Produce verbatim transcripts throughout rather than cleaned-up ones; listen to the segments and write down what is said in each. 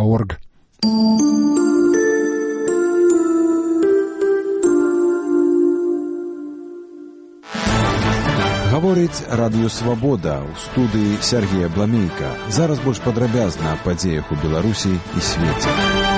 орг. Гаворыць Радыё Свабода, у студыі Сергея Бламейка. Зараз больш падрабязна аб падзеях у Беларусі і свеце.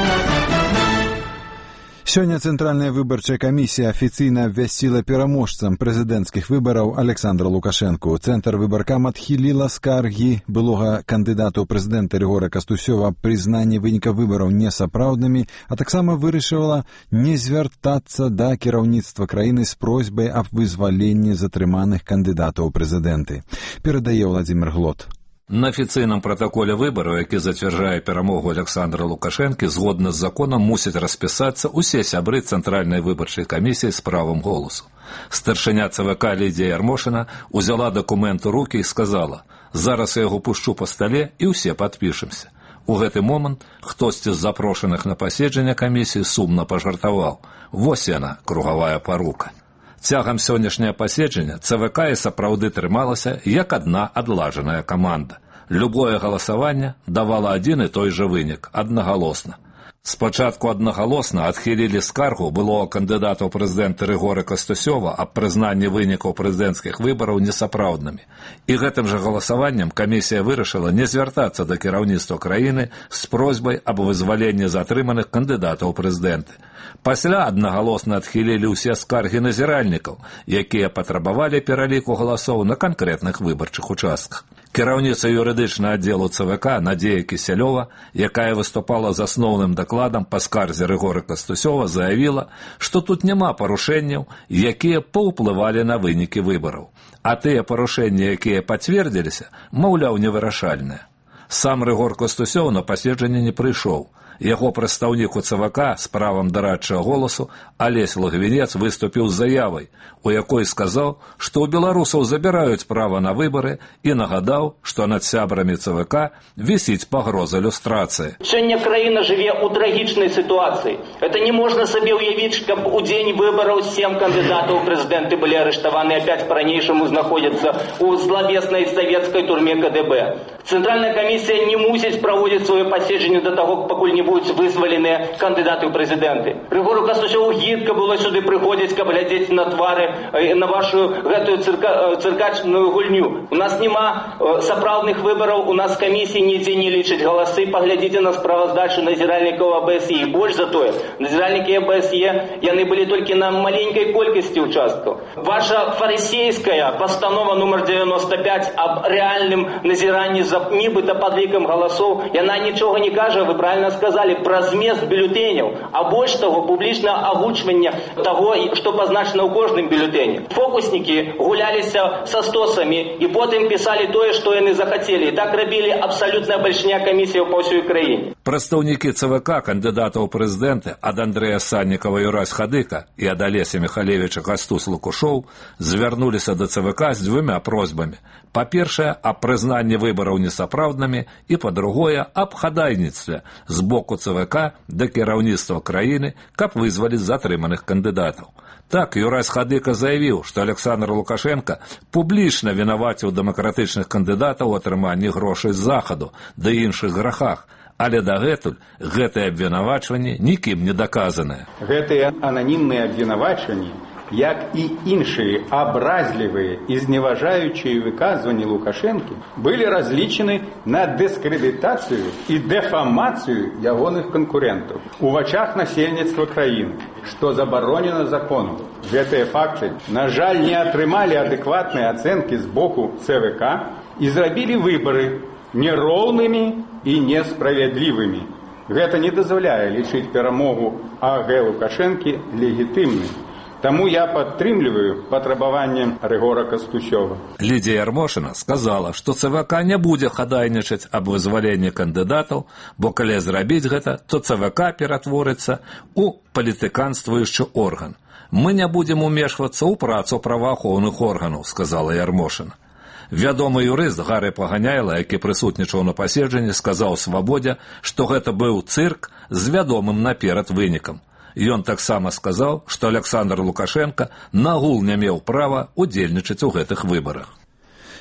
Сёння Цэнтральная выбарчая камісія афіцыйна абвясціла пераможцам прэзідэнцкіх выбараў Александра Лукашэнку. Цэнтр выбаркам адхіліла скаргі былога кандыдата ў прэзідэнта Рыгора Кастусёва аб прызнанні вынікаў выбараў несапраўднымі, а таксама вырашыла не звяртацца да кіраўніцтва краіны з просьбай аб вызваленні затрыманых кандыдатаў у прэзідэнты. Перадае Владзімір Глот. На афіцыйным пратаколе выбараў, які зацвярджае перамогу Александра Лукашэнкі, згодна з законам мусяць распісацца ўсе сябры Цэнтральнай выбарчай камісіі з правам голасу. Старшыня ЦВК Лідія Ярмошына узяла дакумент у рукі і сказала: «Зараз я яго пушчу па стале і ўсе падпішемся». У гэты момант хтосьці з запрошаных на паседжанне камісіі сумна пажартаваў: «Вось яна, кругавая парука». Цягам сённяшняе паседжання ЦВК і сапраўды трымалася як адна адлажаная каманда. Любое галасаванне давала адзін і той жа вынік, аднагалосна. Спачатку аднагалосна адхілілі скаргу былога кандыдата ў прэзідэнты Рыгора Кастусёва аб прызнанні вынікаў прэзідэнцкіх выбараў несапраўднымі. І гэтым жа галасаваннем камісія вырашыла не звяртацца да кіраўніцтва краіны з просьбай аб вызваленні затрыманых кандыдатаў у прэзідэнты. Пасля аднагалосна адхілілі ўсе скаргі назіральнікаў, якія патрабавалі пераліку галасоў на канкрэтных выбарчых участках. Кіраўніца юрыдычнага аддзелу ЦВК Надзея Кісялёва, якая выступала з асноўным дакладам па скарзе Рыгора Кастусёва, заявіла, што тут няма парушэнняў, якія паўплывалі на вынікі выбараў. А тыя парушэнні, якія пацвердзіліся, маўляў, невырашальныя. Сам Рыгор Кастусёў на паседжанне не прыйшоў. Яго прадстаўнік у ЦВК з правам дарадчага голасу Алесь Лагвінец выступіў з заявай, у якой сказаў, што ў беларусаў забіраюць права на выбары, і нагадаў, што над сябрамі ЦВК вісіць пагроза люстрацыі. Сёння краіна жыве ў трагічнай сітуацыі. Это не можна сабе ўявіць, каб у дзень выбараў сем кандыдатаў у прэзідэнты былі арыштаваны, апять па-ранейшаму знаходзяцца ў злавеснай савецкай турме КДБ. Цэнтральная камісія не мусіць праводзіць сваё паседжанне да таго, пакуль не будуць вызваленыя кандыдаты ў прэзідэнты. Рыгору Кастусёву гідка было сюды прыходзіць, каб глядзець на твары, на вашу гэтую цырка, цыркачную гульню. У нас няма сапраўдных выбараў, у нас камісіі нідзе не лічаць галасы. Паглядзіце на справаздачу назіральнікаў АБСЕ. І больш за тое, назіральнікі АБСЕ, яны былі толькі на маленькай колькасці участкаў. Ваша фарысейская постанова нумар девяносто пять аб рэальным назіранні за нібыта падлікам галасоў, яна нічога не кажа, вы правильно сказали, пра змест бюлетэняў, а больш таго, публічна агучванне таго, што пазначана ў кожным бюлетэні. Фокуснікі гуляліся са стосамі і потым пісалі тое, што яны захацелі. І так рабілі абсалютная бальшня камісія па ўсёй краіне. Прадстаўнікі ЦВК кандыдатаў у прэзідэнты ад Андрэя Саннікава і Юрась Хадыка і ад Алеся Міхалевіча Гастус Лукушоў звярнуліся да ЦВК з дзвюма просьбамі. Па-першае, аб прызнанні выбараў несапраўднымі, і, па-другое, аб хадайніцтве з боку ЦВК да кіраўніцтва краіны, каб вызваліць затрыманых кандыдатаў. Так, Юрась Хадыка заявіў, што Александр Лукашенко публічна вінаваціў дэмакратычных кандыдатаў у атрыманні грошай з захаду ды іншых грахах, але дагэтуль гэтыя абвінавачванні нікім не даказаныя. Гэтыя ананімныя абвінавачванні, як і іншыя абразлівыя і зневажаючыя выказванні Лукашэнкі, былі разлічаны на дыскрэдытацыю і дэфамацыю ягоных канкурентаў у вачах насельніцтва краіны, што забаронена законам. Гэтыя факты, на жаль, не атрымалі адэкватнай ацэнкі з боку ЦВК і зрабілі выбары нероўнымі і несправядлівымі. Гэта не дазваляе лічыць перамогу АГ Лукашэнкі легітымнай. Таму я падтрымліваю патрабаванне Рыгора Кастусёва. Лідія Ярмошына сказала, што ЦВК не будзе хадайнічаць аб вызваленні кандыдатаў, бо калі зрабіць гэта, то ЦВК ператворыцца ў палітыканствуючы орган. Мы не будзем умешвацца ў працу праваахоўных органаў, сказала Ярмошына. Вядомы юрыст Гары Паганяйла, які прысутнічаў на паседжанні, сказаў Свабодзе, што гэта быў цырк з вядомым наперад вынікам. Ён таксама сказаў, што Александр Лукашенко нагул не меў права удзельнічаць у гэтых выбарах.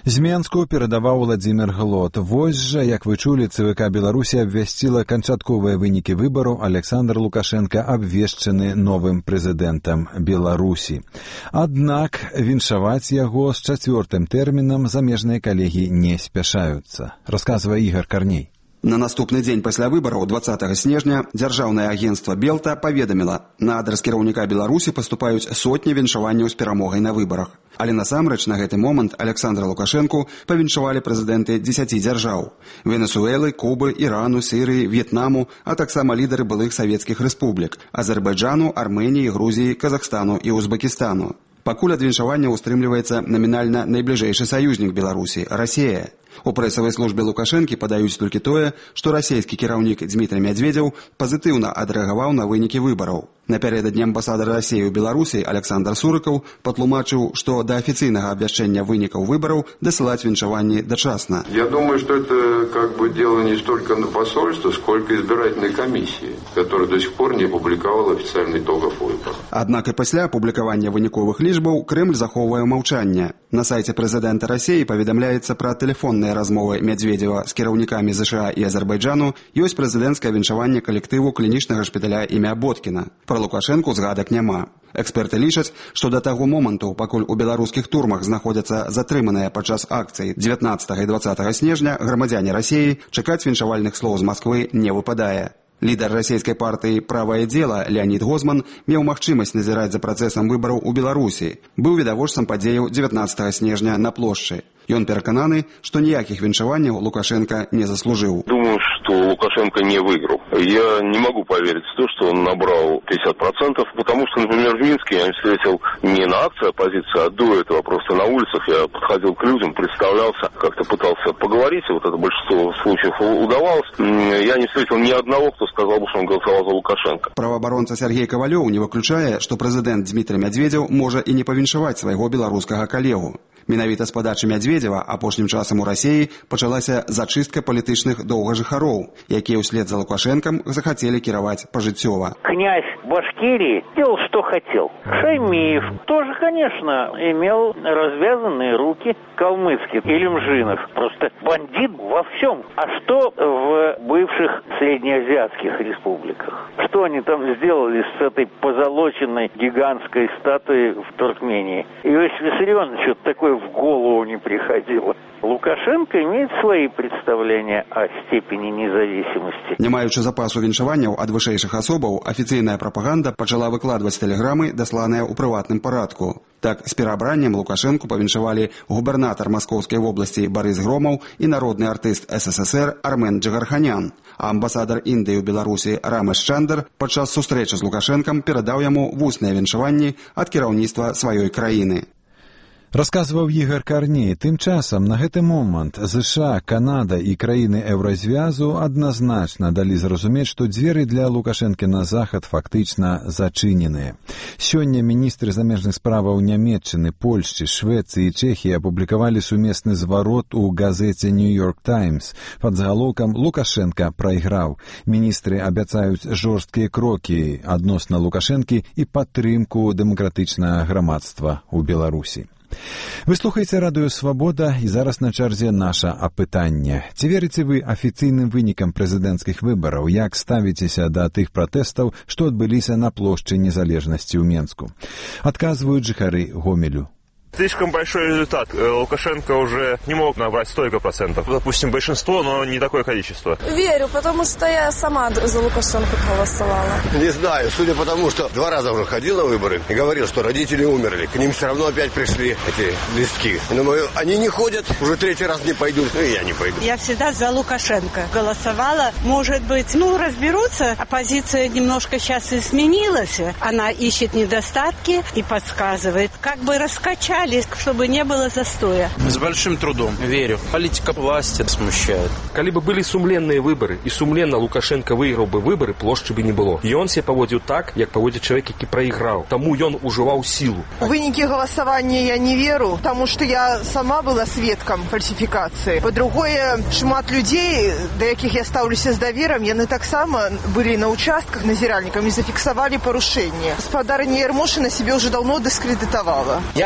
З Менску перадаваў Владзімір Глот. Вось жа, як вы чулі, ЦВК Беларусі абвясціла канчатковыя вынікі выбараў. Александр Лукашенко абвешчаны новым прэзідэнтам Беларусі. Аднак віншаваць яго з чацвёртым тэрмінам замежныя калегі не спяшаюцца. Расказвае Ігор Карней. На наступны дзень пасля выбараў дваццатага снежня дзяржаўнае агенцтва Белта паведаміла, на адрас кіраўніка Беларусі паступаюць сотні віншаванняў з перамогай на выбарах. Але насамрэч на гэты момант Александра Лукашэнку павіншавалі прэзідэнты дзесяці дзяржаў: Венесуэлы, Кубы, Ірану, Сірыі, В'етнаму, а таксама лідары былых савецкіх рэспублік: Азербайджану, Арменіі, Грузіі, Казахстану і Узбекістану. Пакуль ад віншавання ўстрымліваецца намінальна найбліжэйшы саюзнік Беларусі – Расія. У прэсавай службе Лукашэнкі падаюць толькі тое, што расійскі кіраўнік Дмітрий Медведзеў пазітыўна адрэагаваў на вынікі выбараў. Напярэдадні амбасадар Расіі ў Беларусі Александр Сурыкаў патлумачыў, што да афіцыйнага абвяшчэння вынікаў выбараў дасылаць віншаванні дачасна. Я думаю, что это как бы дело не столько на посольство, сколько избирательной комиссии, которая до сих пор не опубликовала официальный итогов выборов. Аднак і пасля апублікавання выніковых лічбаў Крэмль захоўвае маўчанне. На сайце прэзідэнта Расіі паведамляецца пра тэлефонныя размовы Медведзева з кіраўнікамі ЗША і Азербайджану, ёсць прэзідэнцкае віншаванне калектыву клінічнага шпіталя імя Боткіна. Пра Лукашэнку згадак няма. Эксперты лічаць, што да таго моманту, пакуль у беларускіх турмах знаходзяцца затрыманыя падчас акцыі дзевятнаццатага і дваццатага снежня грамадзяне Расіі, чакаць віншавальных слоў з Масквы не выпадае. Лідар расійскай партыі «Правае дзела» Леонид Гозман меў магчымасць назіраць за працэсам выбараў у Беларусі. Быў відавочцам падзеяў дзевятнаццатага снежня на плошчы. Ён перакананы, што ніякіх віншаванняў Лукашенко не заслужыў. Думаю, что Лукашенко не выиграл. Я не могу поверить в то, что он набрал пятьдесят процентов, потому что, например, в Минске я встретил не на акции оппозиции, а до этого просто на улицах. Я подходил к людям, представлялся, как-то пытался поговорить, и вот это большинство случаев удавалось. Я не встретил ни одного, кто сказал бы, что он голосовал за Лукашенко. Праваабаронца Сергей Ковалёў не выключае, што прэзідэнт Дмітрий Медведзеў можа і не павіншаваць свайго беларускага калегу. Менавіта з падачы Медведзева апошнім часам у Расіі пачалася зачыстка палітычных доўгажыхароў, якія ўслед за Лукашэнкам захацелі кіраваць пажыццёва. Князь Башкирии делал, что хотел. Шаймиев тоже, конечно, имел развязанные руки. Калмыцкий, Илюмжинов. Просто бандит во всем. А что в бывших среднеазиатских республиках? Что они там сделали с этой позолоченной гигантской статуей в Туркмении? Иосиф Виссарионович вот такое в голову не приходило. Лукашенко имеет свои представления о степени независимости. Не маючы запасу віншаванняў ад вышэйшых асобаў, афіцыйная прапаганда пачала выкладваць тэлеграмы, дасланыя ў прыватным парадку. Так, з пераабраннем Лукашэнку павіншавалі губернатар Маскоўскай вобласці Барыс Громаў і народны артыст СССР Армен Джигарханян. А амбасадар Індыі ў Беларусі Рамэш Чандр падчас сустрэчы з Лукашэнкам перадаў яму вусныя віншаванні ад кіраўніцтва сваёй краіны. Расказваў Ігор Карней. Тым часам на гэты момант ЗША, Канада і краіны Еўразвязу адназначна далі зразумець, што дзверы для Лукашэнкі на захад фактычна зачыненыя. Сёння міністры замежных справаў Нямецчыны, Польшчы, Швецыі і Чэхіі апублікавалі сумесны зварот у газеце «Нью-Йорк Таймс» пад загалоўкам «Лукашенка прайграў». Міністры абяцаюць жорсткія крокі адносна Лукашэнкі і падтрымку дэмакратычнага грамадства ў Беларусі. Вы слухаеце радыё «Свабода» і зараз на чарзе наша апытанне. Ці верыце вы афіцыйным вынікам прэзідэнцкіх выбараў? Як ставіцеся да тых пратэстаў, што адбыліся на плошчы незалежнасці ў Менску? Адказваюць жыхары Гомелю. Слишком большой результат. Лукашенко уже не мог набрать столько процентов. Допустим, большинство, но не такое количество. Верю, потому что я сама за Лукашенко голосовала. Не знаю, судя по тому, что два раза уже ходил на выборы и говорил, что родители умерли. К ним все равно опять пришли эти листки. Думаю, они не ходят, уже третий раз не пойдут, ну и я не пойду. Я всегда за Лукашенко голосовала. Может быть, ну, разберутся. Оппозиция немножко сейчас изменилась. Она ищет недостатки и подсказывает, как бы раскачать, чтобы не было застоя. С большим трудом, верю. Политика власти смущает. Коли бы были сумленные выборы, и сумленно Лукашенко выиграл бы выборы, плошчы бы не было. И он себя поводил так, як поводит человек, який проиграл. Тому он уживал силу. У вынікі голосования я не веру, потому что я сама была сведком фальсификации. По-другое, шмат людей, до яких я ставлюся с довером, яны таксама были на участках назиральниками и зафиксовали порушения. Господарыня Ермошина себе уже давно дискредитовала. Я знаю по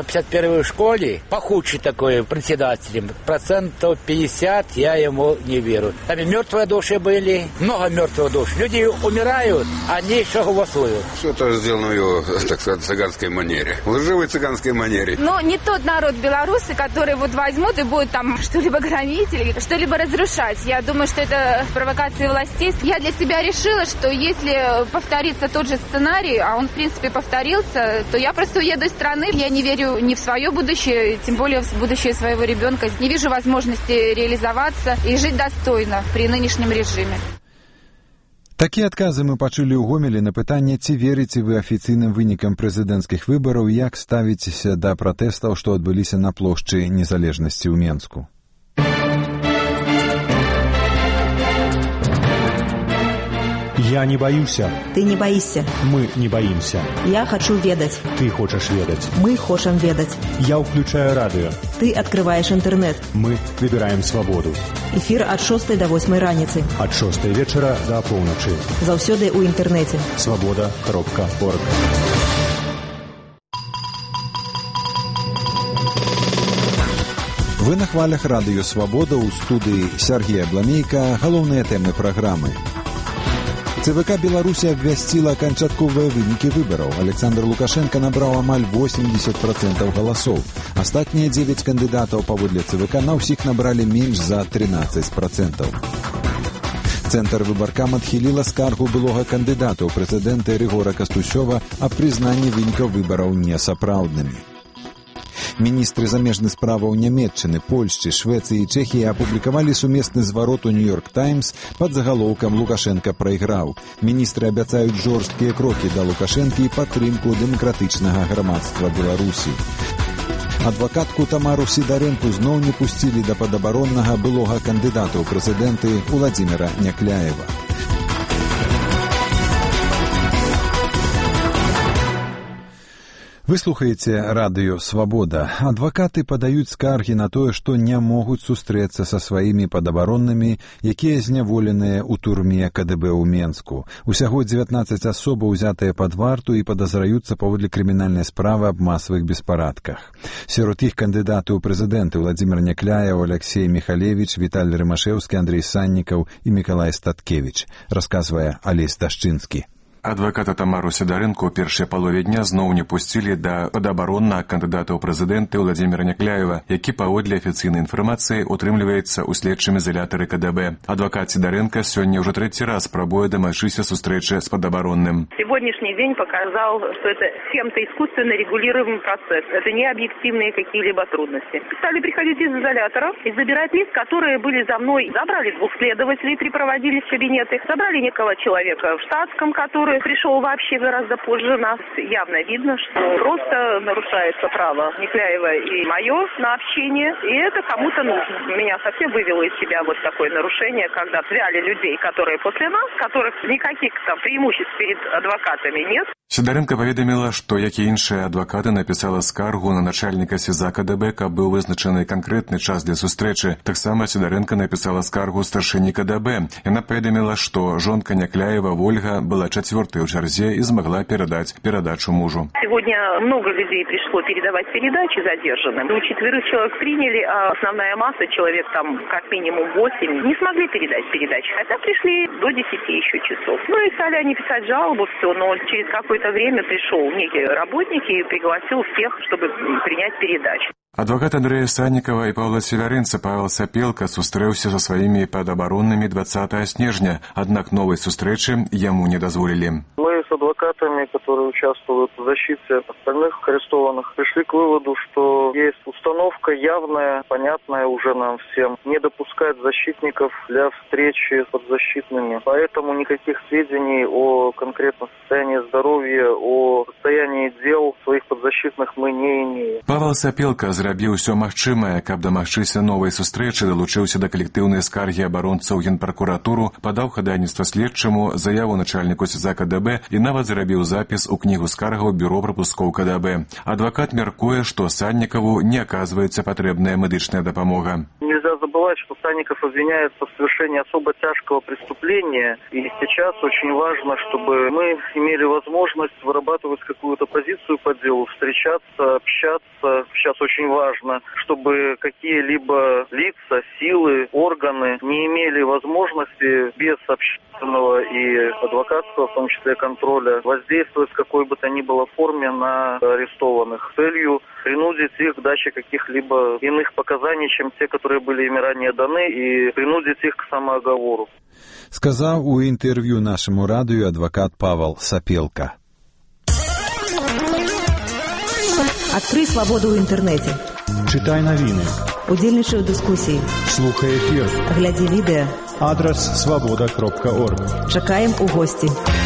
по пятьдесят первой школе, похудший такой председателем, процентов пятьдесят я ему не верю. Там и мертвые души были, много мертвых душ. Люди умирают, а они еще голосуют. Что-то сделано в его, так сказать, цыганской манере. В лживой цыганской манере. Но не тот народ белорусы, который вот возьмут и будут там что-либо громить или что-либо разрушать. Я думаю, что это провокация властей. Я для себя решила, что если повторится тот же сценарий, а он, в принципе, повторился, то я просто уеду из страны. Я не верю ни в свое будущее, тем более в будущее своего ребенка. Не вижу возможности реализоваться и жить достойно при нынешнем режиме. Такія адказы мы пачулі ў Гомелі на пытанне, ці верыце вы афіцыйным вынікам прэзідэнцкіх выбараў, як ставіцеся да пратэстаў, што адбыліся на плошчы Незалежнасці ў Менску. Я не боюся. Ты не боишься. Мы не боимся. Я хочу ведать. Ты хочешь ведать. Мы хотим ведать. Я включаю радио. Ты открываешь интернет. Мы выбираем свободу. Эфир от шостой до восьмой раницы. От шостой вечера до полночи. Заўсёды ў интернете. Свобода точка орг. Вы на хвалях радыё «Свабода», у студыі Сергей Абламейка. Галоўныя тэмы праграмы. ЦВК Беларусі абвясціла канчатковыя вынікі выбараў. Александр Лукашенко набраў амаль восемьдесят процентов галасоў. Астатнія дзевяць кандыдатаў паводле ЦВК на ўсіх набралі менш за тринадцать процентов. Цэнтр выбаркам адхіліла скаргу былога кандыдата ў прэзідэнты Рыгора Кастусёва аб прызнанні вынікаў выбараў несапраўднымі. Міністры замежных справаў Нямецчыны, Польшчы, Швецыі і Чэхіі апублікавалі сумесны зварот у «Нью-Йорк Таймс» пад загалоўкам «Лукашенка прайграў». Міністры абяцаюць жорсткія крокі да Лукашэнкі і падтрымку дэмакратычнага грамадства Беларусі. Адвакатку Тамару Сідарэнку зноў не пусцілі да падабароннага былога кандыдата ў прэзідэнты Уладзіміра Някляева. Вы слухаеце радыё «Свабода». Адвакаты падаюць скаргі на тое, што не могуць сустрэцца са сваімі падабароннымі, якія зняволеныя ў турме КДБ ў Менску. Усяго дзевятнаццаць асобаў узятыя пад варту і падазраюцца паводле крымінальнай справы аб масавых беспарадках. Сярод іх кандыдаты ў прэзідэнты Владзімір Някляев, Алексей Михалевич, Віталь Рымашэўскі, Андрей Саннікаў і Мікалай Статкевич, расказвае Алесь Дашчынскі. Адваката Тамару Сідарэнку ў першай палове дня зноў не пусцілі да падабароннага кандыдата ў прэзідэнты Владзіміра Някляева, які паводле афіцыйнай інфармацыі утрымліваецца ў следчым изолятары КДБ. Адвакат Сідарэнка сёння ўжо трэці раз пробуе дамагчыся сустрэчы з падабаронным. Сегодняшний день показал, что это кем-то искусственно регулируемый процесс. Это не объективные какие-либо трудности. Стали приходить из изолятора и забирать лист, которые были за мной. Забрали двух следователей, припроводили в кабинеты. Забрали некого человека в штатском, который пришел вообще гораздо позже нас. Явно видно, что просто нарушается право Някляева и мое на общение. И это кому-то нужно. Меня совсем вывело из себя вот такое нарушение, когда взяли людей, которые после нас, которых никаких там преимуществ перед адвокатами нет. Сідарэнка паведаміла, што, як і іншыя адвакаты, напісала скаргу на начальніка СІЗА КДБ, каб быў вызначаны канкрэтны час для сустрэчы. Таксама Сідарэнка напісала скаргу старшыні КДБ. Яна паведаміла, што жонка Някляева Вольга была чацвёртай у чарзе і змагла перадаць перадачу мужу. Сегодня много людей пришло передавать передачи задержанным. У четверых человек приняли, а основная масса, человек там как минимум восемь, не смогли передать передачи. Хотя пришли до десяти еще часов. Ну и стали они писать жалобу, все, но через какое-то время пришел некий работник и пригласил всех, чтобы принять передачу. Адвокат Андрея Саннікава і Павла Севярынца Павел Сапелка сустрэўся са сваімі падабароннымі двадцатого снежня, аднак новай сустрэчы яму не дазволілі. Мы с адвокатами, которые участвуют в защите остальных арестованных, пришли к выводу, что есть установка явная, понятная уже нам всем, не допускать защитников для встречи с подзащитными. Поэтому никаких сведений о конкретном состоянии здоровья, о состоянии дел своих подзащитных мы не имеем. Павел Сапелка зрабіў усё магчымае, каб дамагчыся новай сустрэчы, далучыўся да калектыўнай скаргі абаронцаў Генпракуратуру, падаў хадайніцтва следчаму, заяву начальніку СІЗА КДБ і нават зрабіў запіс у кнігу скаргаў бюро прапускоў КДБ. Адвакат мяркуе, што Саннікаву не аказваецца патрэбная медычная дапамога. Нельзя забывать, что Санников обвиняется в совершении особо тяжкого преступления. И сейчас очень важно, чтобы мы имели возможность вырабатывать какую-то позицию по делу, встречаться, общаться. Сейчас очень важно, чтобы какие-либо лица, силы, органы не имели возможности без общественного и адвокатского, в том числе контроля, воздействовать в какой бы то ни было форме на арестованных, целью принудить их к даче каких-либо иных показаний, чем те, которые были ими ранее даны, и принудить их к самооговору. Сказав у інтерв'ю нашому радіо адвокат Павел Сапелка. Адкрый свабоду ў інтэрнэце. Читай новины. Удзельнічай у дыскусіі. Слухай эфир. Глядзі відэа. Адрес свобода кропка орг. Чакаем у госці.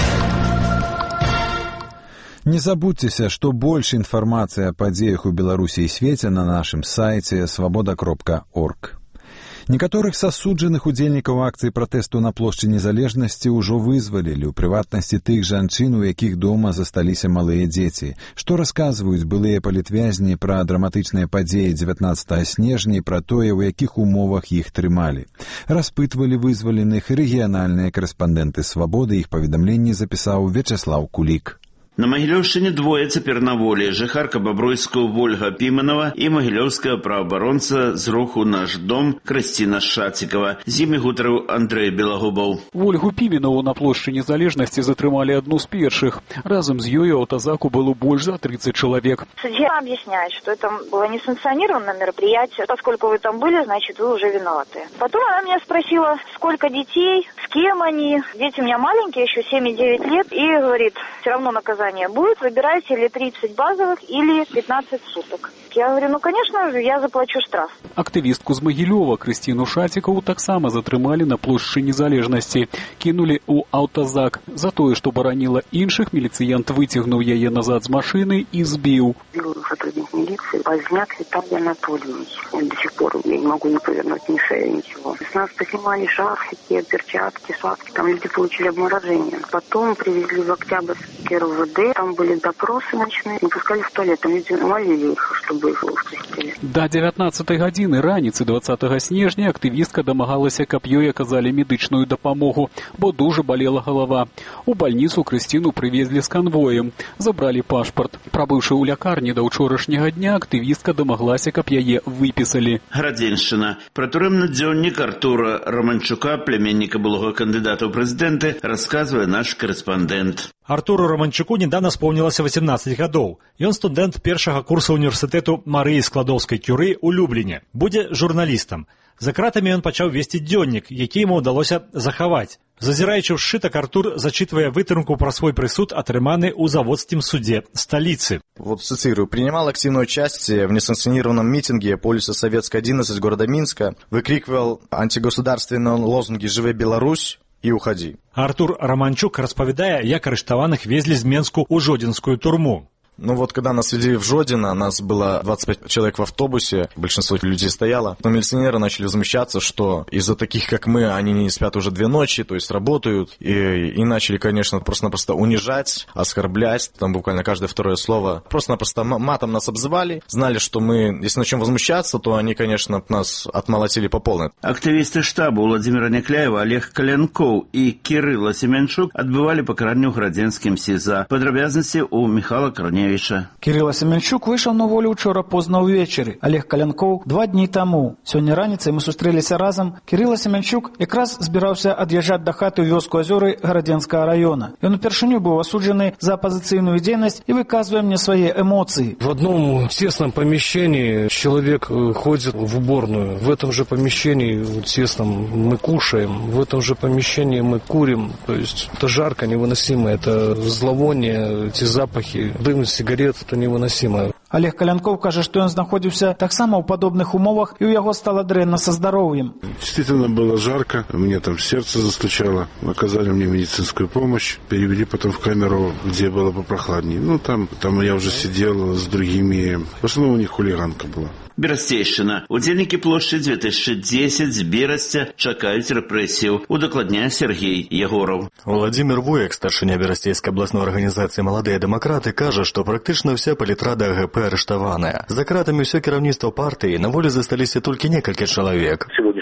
Не забудьтеся, што больш інфармацыі о падзеях у Беларусі і свеце на нашым сайце свобода кропка орг. Некаторых з асуджаных удзельнікаў акцыі пратэсту на плошчы Незалежнасці ўжо вызвалілі, у прыватнасці тых жанчын, у якіх дома засталіся малыя дзеці. Што расказваюць былыя палітвязні пра драматычныя падзеі дзевятнаццатага снежня і пра тое, у якіх умовах іх трымалі. Распытвалі вызваленых рэгіянальныя карэспандэнты «Свабоды», іх паведамленні запісаў Вячеслав Кулік. На Магілёўшчыне двое цяпер на волі. Жыхарка Бабруйскую Вольга Піменова і магілёўская праабаронца з руху «Наш дом» Крысціна Шацікава. З імі гутарыў Андрэй Белагубаў. Вольгу Піменову на плошчы Незалежнасці затрымалі адну з першых. Разом з ёй у аўтазаку было больш за тридцать человек. Судья объясняет, что это было несанкционированное мероприятие. Поскольку вы там были, значит, вы уже виноваты. Потом она меня спросила, сколько детей, с кем они. Дети у меня маленькие, еще семь и девять лет. И говорит, все равно наказание будет, выбирайте или тридцать базовых, или пятнадцать суток. Я говорю, ну, конечно, я заплачу штраф. Актывістку з Магілёва Крысціну Шацікаву таксама затрымалі на плошчы Незалежнасці. Кінулі ў аўтазак. За тое, што бараніла іншых, міліцыянт выцягнуў яе назад з машыны і збіў. Сотрудник милиции Возняк Виталий Анатольевич. До сих пор я не могу не повернуть ни шею, ничего. С нас поснимали шарфики, перчатки, шапки. Там люди получили обморожение. Потом привезли в Октябрьский РУВД. Там были допросы ночные. Не пускали в туалет. Там люди умолили их, чтобы их выпустили. Да дзевятнаццатай гадзіны раніцы дваццатага снежня актывістка дамагалася, каб ёй аказалі медычную дапамогу, бо дужа балела галава. У бальніцу Крысціну прывезлі з канвоем. Забралі пашпарт. Прабыўшы ў лякарні да ўчорашняга дня, актывістка дамаглася, каб яе выпісалі. Градзеншчына. Пра турэмны дзённік Артура Романчука, племянніка былога кандыдата ў прэзідэнты, расказвае наш корэспандэнт. Артуру Романчуку недавно исполнилось восемнадцать гадоў. Ён студэнт першага курса універсітэту Марыі Складоўскай кюры ў Любліне. Будзе журналістам. За кратамі ён пачаў весці дзённік, які яму ўдалося захаваць. Зазіраючы ў сшытак, Артур зачитывая вытрымку про свой присуд, отрыманы у Заводским суде столицы. Вот цитирую. «Принимал активное участие в несанкционированном митинге по улице Советская, одиннадцать, города Минска. Выкрикивал антигосударственные лозунги «Живе Беларусь» и «Уходи». Артур Романчук распавядае, як арыштаваных везлі з Менску ў Жодзінскую турму. Ну вот, когда нас вели в Жодино, нас было двадцать пять человек в автобусе, большинство людей стояло. Но милиционеры начали возмущаться, что из-за таких, как мы, они не спят уже две ночи, то есть работают. И, и начали, конечно, просто-напросто унижать, оскорблять. Там буквально каждое второе слово. Просто-напросто матом нас обзывали. Знали, что мы, если начнем возмущаться, то они, конечно, нас отмолотили по полной. Активисты штаба Владимира Некляева, Олег Калянков и Кирилла Семенчук отбывали покаранне ў Градзенскім СІЗА. Падрабязнасці у Михайла Корнеевича. Кирилла Семенчук выйшаў на волю учора позна ўвечары. Олег Калянков два дні таму. Сёння раніцай мы сустрэліся разам. Кирилла Семенчук якраз збіраўся ад'язджаць да хаты ў вёску Азёры Градзенскага района. Ён упершыню быў асуджаны за апозицыйную дзейнасць и выказывая мне свои эмоции. В одном тесном помещении человек ходит в уборную. В этом же помещении тесном мы кушаем. В этом же помещении мы курим. То есть это жарко, невыносимо. Это зловоние, эти запахи, дым сигарет, это невыносимо. Олег Калянков кажа, што ён знаходзіўся таксама ў падобных умовах, і ў яго стало дрэнна со здоровьем. Действительно было жарко, мне там сердце застучало, оказали мне медицинскую помощь, перевели потом в камеру, где было попрохладнее. Ну, там, там я уже сидел с другими, в основном у них хулиганка была. Берасцейшчына. Удзельнікі плошчы две тысячи десять з Берасця чакаюць рэпрэсіяў, удакладняе Сергей Ягоров. Владимир Воек, старшыня Берасцейскай абласной арганізацыі «Маладыя дэмакраты», кажа, што практычна вся палітрада АГП арыштаваная. За кратамі ўсё кіраўніцтва партыі, на волі засталіся толькі некалькі чалавек. Всего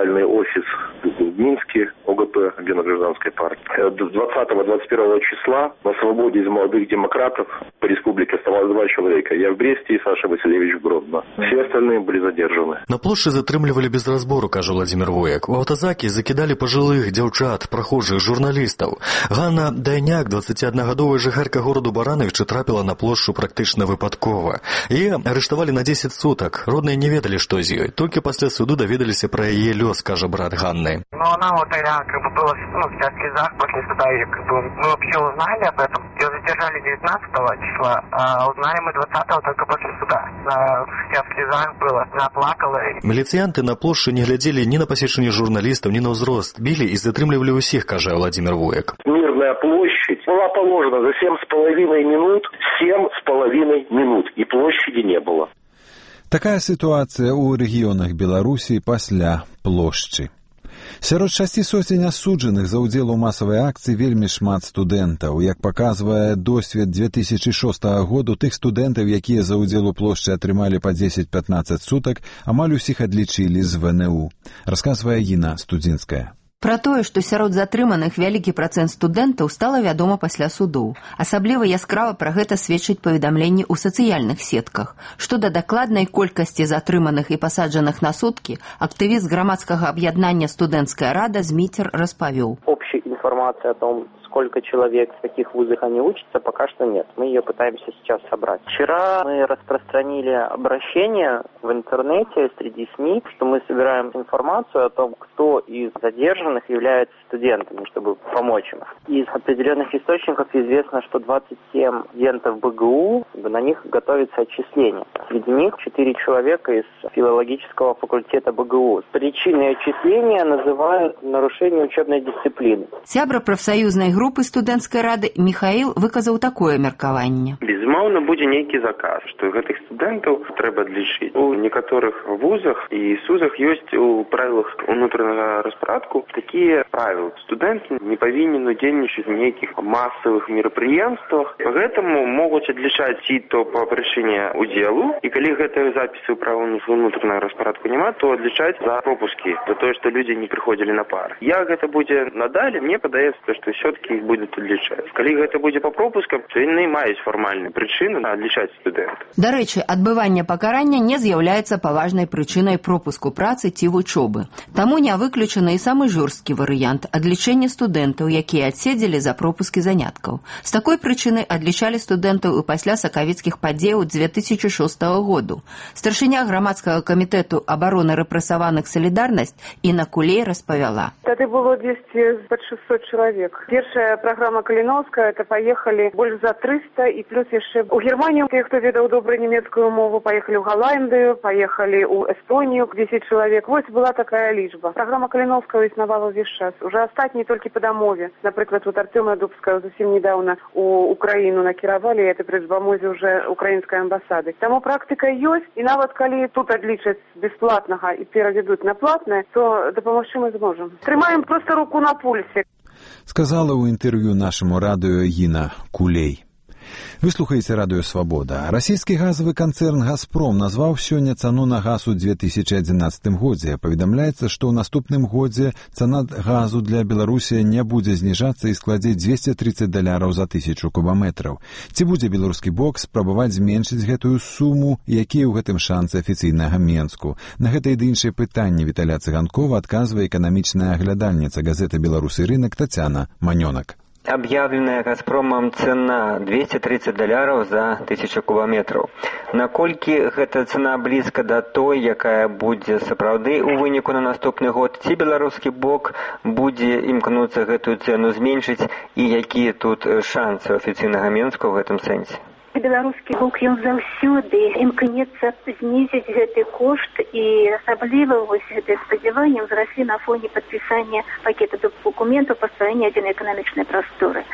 центральный офис в Минске, ОГП, Генно-гражданской партии. двадцатого-двадцать первого числа на свободе из молодых демократов по республике оставалось два человека. Я в Бресте и Саша Васильевич в Гродно. Все остальные были задержаны. На плошчы затрымлівалі без разбору, кажа Владимир Вояк. У аўтазакі закидали пожилых, дзяўчат, прохожих, журналистов. Ганна Дайняк, двадцатиоднагадовая жыхарка городу Барановича, трапила на плошчу практычна выпадкова. Яе арыштавалі на десять суток. Родные не ведали, что з ёй. Только после суду доведаліся про яе лёс, кажа брат Ганны. Но она вот тогда как бы была ну, вся в слезах после суда, и как бы мы вообще узнали об этом. Ее задержали девятнадцатого числа, а узнали мы двадцатого только после суда. Она вся в слезах была, она плакала. Міліцыянты на плошчы не глядзелі ні на пасечанне журналістаў, ні на ўзрост. Білі і затрымлівалі ўсіх, кажа Владимир Вояк. Мирная площадь была положена за семь с половиной минут, семь с половиной минут, и площади не было. Такая ситуація ў рэгіёнах Беларусі пасля плошчы. Сярод шасці соцень асуджаных за ўдзел у масавай акцыі вельмі шмат студэнтаў. Як паказвае досвед две тысячи шостага году, тых студэнтаў, якія за ўдзел у плошчы атрымалі па дзесяць-пятнаццаць сутак, амаль усіх адлічылі з ВНУ. Расказвае Гіна Студзінская. Пра тое, што сярод затрыманых вялікі працэнт студэнтаў стала вядома пасля судоў. Асабліва яскрава пра гэта сведчаць паведамленні ў сацыяльных сетках. Што да дакладнай колькасці затрыманых і пасаджаных на суткі, актывіст грамадскага аб'яднання «Студэнцкая рада» Зміцер распавёў. Общей информации о том, сколько человек в каких вузах они учатся, пока что нет. Мы ее пытаемся сейчас собрать. Вчера мы распространили обращение в интернете среди СМИ, что мы собираем информацию о том, кто из задержанных является студентами, чтобы помочь им. Из определенных источников известно, что двадцать семь студентов БГУ, на них готовится отчисление. Среди них четыре человека из филологического факультета БГУ. Причиной отчисления называют нарушение учебной дисциплины. Сябра профсоюзной группы студэнцкай рады Михаил выказаў такое меркаванне. Безумоўна, будзе нейкі заказ, што гэтых студэнтаў трэба адлічыць. У некаторых вузах і сузах ёсць у правілах унутранага распарадку такія правілы. Студэнт не павінен удзельнічаць в нейкіх масавых мерапрыемствах. Гэтаму могуць адлічаць ці то па прычыне удзелу, і калі гэтыя запісы ў правілах унутранага распарадку няма, то адлічаць за пропускі, за тое, што людзі не прыходзілі на пары. Як гэта будзе надалей, мне падаецца, што ўсё-такі іх будуць адлічаць. Калі гэта будзе па пропускам, то яны маюць фармальную прычыну адлічаць студэнта. Дарэчы, адбыванне пакарання не з'яўляецца паважнай прычынай пропуску працы ці вучобы. Таму не выключаны і самы жорсткі варыянт адлічэння студэнтаў, якія адседзелі за пропускі заняткаў. З такой прычынай адлічалі студэнтаў і пасля сакавіцкіх падзеяў две тысячи шостага году. Старшыня грамадскага камітэту абароны рэпрэсаваных «Салідарнасць» Інна Кулей распавяла. Тады было двести под шестьсот человек. Первая программа Калиновская, это поехали больше за триста, и плюс еще у Германию, те, кто ведал добрую немецкую мову, поехали в Голландию, поехали у Эстонию, десять человек. Вот была такая личба. Программа Калиновского існувала весь час. Уже остатние только по домове. Например, вот Артема Дубского совсем недавно у Украину накировали, это при допомозі уже украинской амбассады. Тому практика есть, и нават коли тут отличать бесплатного и переведут на платное, то допомогти мы зможем. Тримаем просто руку на пульсе. Сказала ў інтэрв'ю нашаму радыё Гіна Кулей. Вы слухаеце радыё «Свабода». Расійскі газавы канцэрн «Газпром» назваў сёння цану на газ у две тысячи одиннадцатым годзе. Паведамляецца, што ў наступным годзе цана газу для Беларусі не будзе зніжацца і складзе двести тридцать даляраў за тысячу кубаметраў. Ці будзе беларускі бок спрабаваць зменшыць гэтую суму, якія ў гэтым шанцы афіцыйнага Менску? На гэта і іншыя пытанні Віталя Цыганкова адказвае эканамічная аглядальніца газеты «Беларусы рынок» Татьяна Манёнак. Объявленная «Газпромом» цена двести тридцать даляраў за тысячу кубометраў. Наколькі гэта цена блізка да той, якая будзе сапраўды ў выніку на наступны год, ці беларускі бок будзе імкнуцца гэтую цэну зменшыць, і якія тут шансы афіцыйнага Менску ў гэтым сэнсе? Беларускі бок ён заўсёды імкнецца знізіць гэты кошт, і асабліва вось гэтыя спадзяванні ўзраслі на фоне падпісання пакета документаў па стварэнні адзінай эканамічнай прасторы.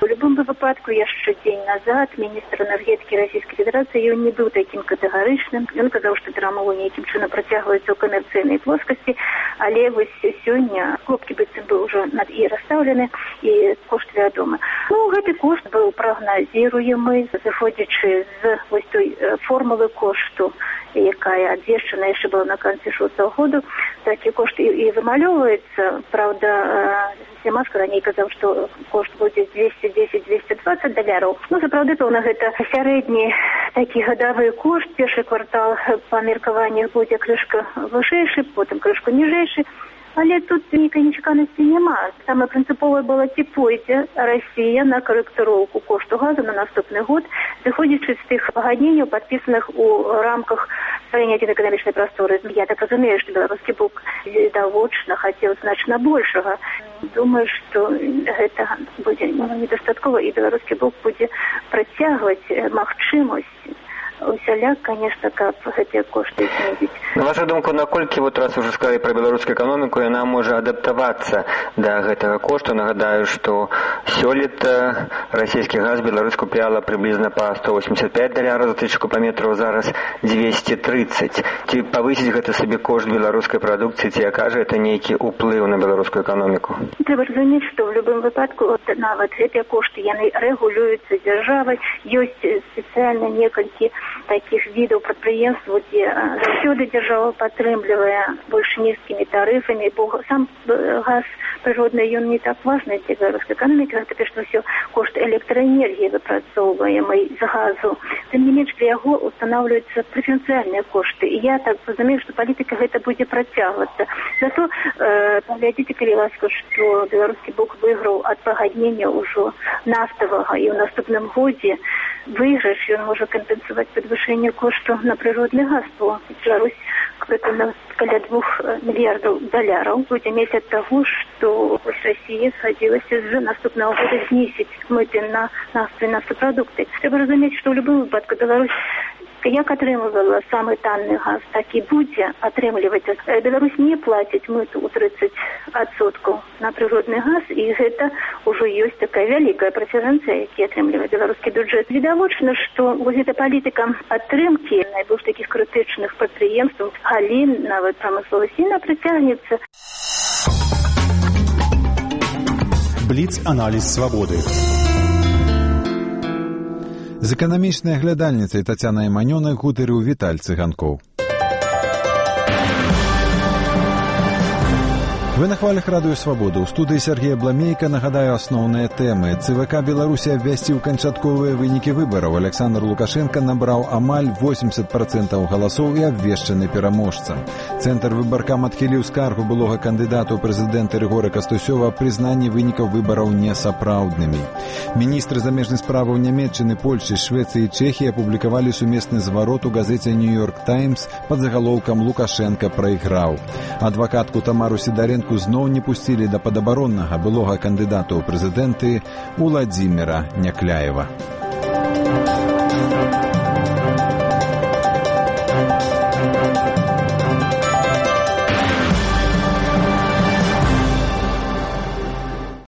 У любым выпадку яшчэ дзень назад міністр энергетыкі Расійскай Федэрацыі ён не быў такім катэгарычным. Ён казаў, што перамовы нейкім чынам працягваюцца ў камерцыйнай плоскасці, але вось сёння кропкі быццам бы ўжо над і расстаўлены, і кошт вядомы. Ну, гэты кошт быў прагназіруемы, зыходзячы з вось той формулы кошту, якая абвешчана яшчэ была на канцы шостага году. Такі кошт і, і вымалёўваецца. Праўда, Сямашка раней казаў, што кошт будзе дзвесце дзесяць - дзвесце дваццаць даляраў. Ну, сапраўды, пэўна, гэта сярэдні такі гадавы кошт. Першы квартал па меркаваннях будзе крышка вышэйшы, потым крышку ніжэйшы. Але тут нейкай нечаканасці няма. Самае прынцыповае было, ці пойдзе Расія на карэктыроўку кошту газу на наступны год, зыходзячы з тых пагадненняў, падпісаных у рамках стварэння эканамічнай прасторы. Я так разумею, што беларускі бок відавочна хацеў значна большага. Думаю, што гэта будзе недастаткова, і беларускі бок будзе працягваць магчымасць усяляк, конечно, каб гэтыя кошты знізіць. На вашу думку, наколькі, вот раз уже сказали про беларускую экономику, яна можа адаптавацца да гэтага кошту? Нагадаю, што сёлета расійскі газ Беларусь купляла приблизно по сто восемьдесят пять даляраў за тысячу кубометраў, зараз двести тридцать. Ці павысіць гэта сабе кошт беларускай прадукцыі, ці акажа это нейкі ўплыў на беларускую экономіку? Трэба разумець, што в любым выпадку нават гэтыя кошты яны рэгулююцца дзяржавай. Ёсць спецыяльна некалькі таких відаў прадпрыемстваў, дзе заўсёды дзяржава падтрымлівае больш нізкімі тарыфамі, бо сам газ прыродны, ён не так важны для беларускай эканомікі, гэта перш за ўсё кошт электраэнергіі выпрацоўваемай з газу. Тым не менш, для яго устанаўліваюцца прэферэнцыяльныя кошты. І я так разумею, што палітыка гэта будзе працягвацца. Зато э, паглядзіце, калі ласка, што беларускі бок выйграў ад пагаднення ўжо нафтавага, і ў наступным годзе выйгрыш ён можа кампенсаваць падвышэнне кошту на прыродны газ, бо Беларусь каля двух мільярдаў даляраў будзе мець ад таго, што Расія згадзілася з наступнага года знізіць мыты на нафту і нафтапрадукты. Трэба разумець, што ў любым выпадку Беларусь як атрымлівала самы танны газ, так і будзе атрымліваць. Беларусь не плаціць мыту ў тридцать адсоткаў на прыродны газ, і гэта ўжо ёсць такая вялікая прэферэнцыя, які атрымлівае беларускі бюджэт. Відавочна, што вось эта палітыка падтрымкі найбольш такіх крытычных прадпрыемстваў, галін, нават прамысловасці, яна працягнецца. Бліц-аналіз свабоды. З эканамічнай глядальніцай Тацянай Манёнай гутарыў Віталь Цыганкоў. Вы на хвалях радыё «Свабода». У студыі Сергея Бламейка нагадаю асноўныя тэмы. ЦВК Беларусі абвясціў канчатковыя вынікі выбараў. Александр Лукашенко набраў амаль восемьдесят процентаў галасоў і абвешчаны пераможцам. Цэнтр выбаркам адхіліў скаргу былога кандыдата ў прэзідэнта Рыгора Кастусёва аб прызнанні вынікаў выбараў несапраўднымі. Міністры замежнай справаў Нямецчыны, Польшчы, Швецыі і Чэхіі апублікавалі сумесны зварот у газеце «Нью-Йорк Таймс» пад загалоўкам «Лукашенко прайграў». Адвакатку Тамару Сідаренко зноў не пусцілі да падабароннага былога кандыдата ў прэзідэнты Уладзіміра Някляева.